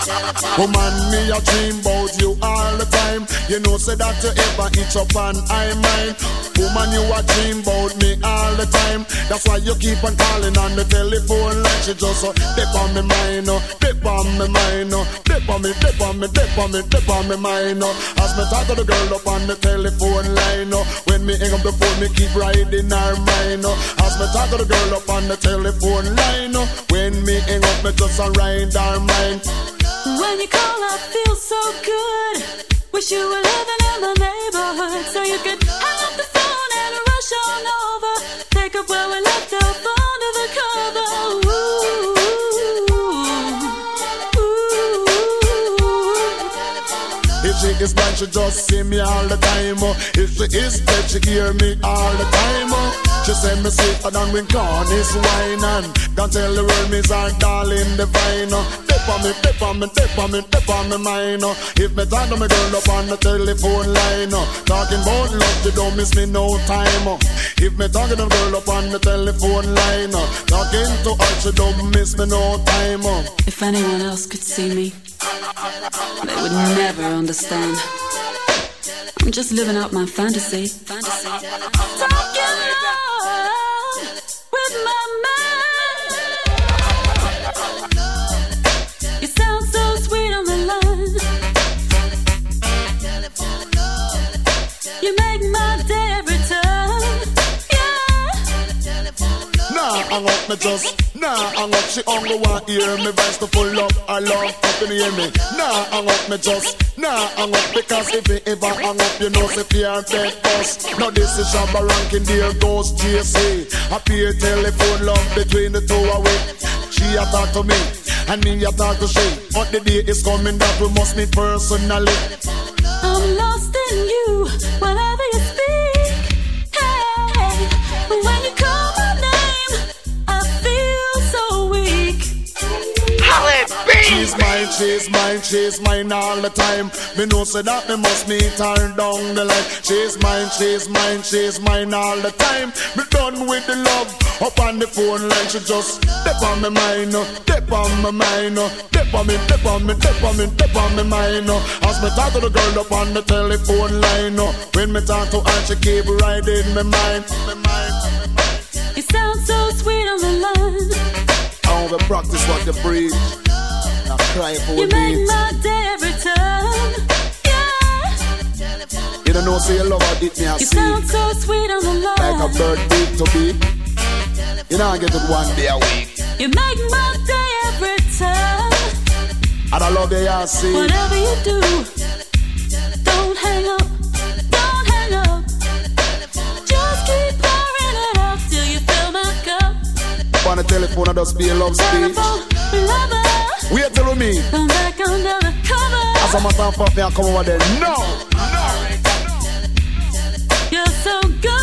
Woman, me a dream about you all the time. You know say that you ever itch up and I mine. Woman, you a dream about me all the time. That's why you keep on calling on the telephone like she just dip on me mind, dip on me mind, dip on me, dip on me, dip on me, dip on me mind. As me talk to the girl up on the telephone line, when me hang up the phone, me keep riding her mind. As me talk to the girl up on the telephone line, when me hang up, me just ride her mind. When you call, I feel so good. Wish you were living in the neighborhood, so you could hang up the phone and rush on over. Take up where we left off under the cover. Ooh, ooh. If she is blind, she just see me all the time. If she is dead, she hear me all the time. She said me sweeter than when Cornish wine, and can't tell the world me's our darling divine. Dip on me, dip on me, dip on me, dip on me mind. If me talk to me girl up on the telephone line, talking about love, you don't miss me no time. If me talking to the girl up on the telephone line, talking to her, she don't miss me no time. If anyone else could see me, they would never understand. I'm just living out my fantasy. Talking love with my mind. You sound so sweet on the line. You make my day every time. Yeah. Nah, hang up me just. Nah, hang up, she only want hear me voice to pull up. I love up in hear me. Nah, hang up me just. Nah, hang up because if you ever hang up, you know if you are dead us. Now this is Shabba ranking, there goes JC. I peer telephone love between the two away. She a talk to me, and me a talk to she. But the day is coming that we must meet personally. I'm lost in you whenever you speak. Hey, when you call my name, I feel so weak. She's mine, she's mine, she's mine all the time. Me know say that me must meet her down the line. She's mine, she's mine, she's mine all the time. Me done with the love up on the phone line. She just dip on me mind, dip on my mind, dip on me, dip on me, dip on me, dip on me mind. As me talk to the girl up on the telephone line, when me talk to her, she keep riding my mind, my mind. You sound so sweet on the line. I want to practice what you preach. I cry for you make beat. My day every time. Yeah. You don't know, say you love her, did me a you sound so sweet on the line. Like a bird beat to be. You know I get it one day a week. You make my day every time. And I love you, I see. Whatever you do, don't hang up, don't hang up. Just keep pouring it out till you fill my cup. On the telephone, I just be a love speech. Lover. Wait till me. Come back under the cover. As a matter of fact, me I come over there. No. You're so good.